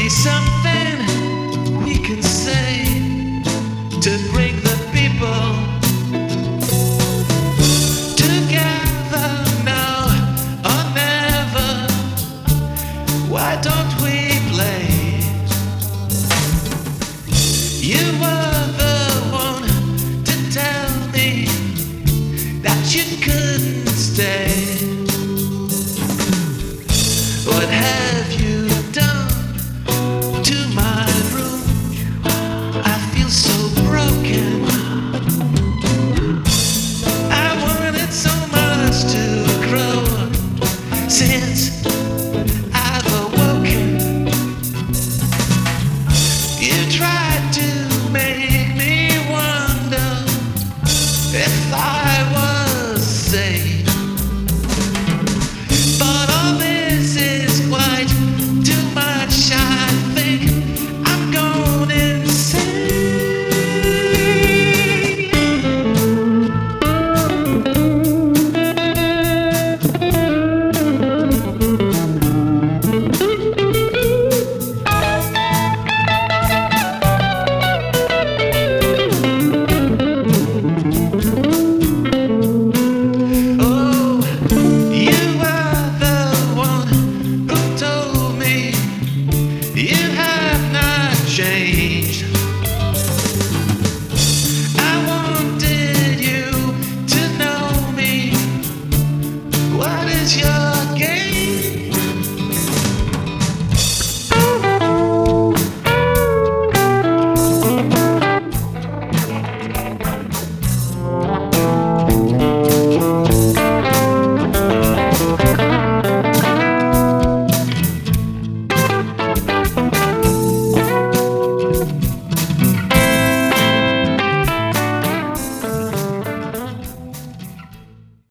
something we can say to bring the people together now or never. Why don't we play? You were the one to tell me that you couldn't stay.